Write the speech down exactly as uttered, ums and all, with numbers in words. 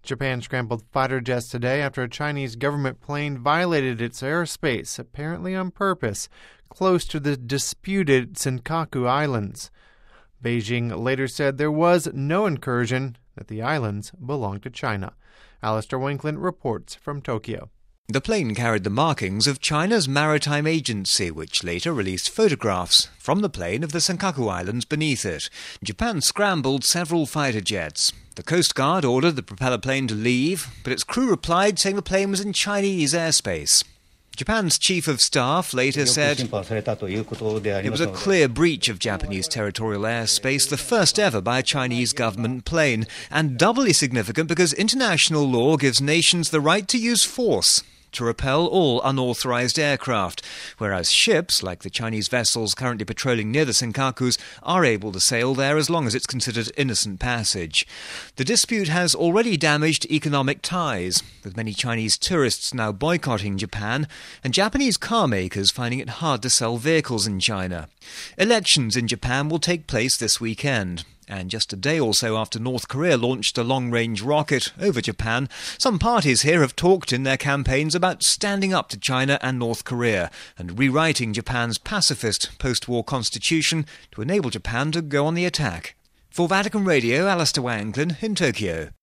Japan scrambled fighter jets today after a Chinese government plane violated its airspace, apparently on purpose, close to the disputed Senkaku Islands. Beijing later said there was no incursion, that the islands belong to China. Alistair Winkland reports from Tokyo. The plane carried the markings of China's maritime agency, which later released photographs from the plane of the Senkaku Islands beneath it. Japan scrambled several fighter jets. The Coast Guard ordered the propeller plane to leave, but its crew replied saying the plane was in Chinese airspace. Japan's chief of staff later said it was a clear breach of Japanese territorial airspace, the first ever by a Chinese government plane, and doubly significant because international law gives nations the right to use force to repel all unauthorized aircraft, whereas ships, like the Chinese vessels currently patrolling near the Senkakus, are able to sail there as long as it's considered innocent passage. The dispute has already damaged economic ties, with many Chinese tourists now boycotting Japan, and Japanese car makers finding it hard to sell vehicles in China. Elections in Japan will take place this weekend. And just a day or so after North Korea launched a long-range rocket over Japan, some parties here have talked in their campaigns about standing up to China and North Korea and rewriting Japan's pacifist post-war constitution to enable Japan to go on the attack. For Vatican Radio, Alistair Wanklin in Tokyo.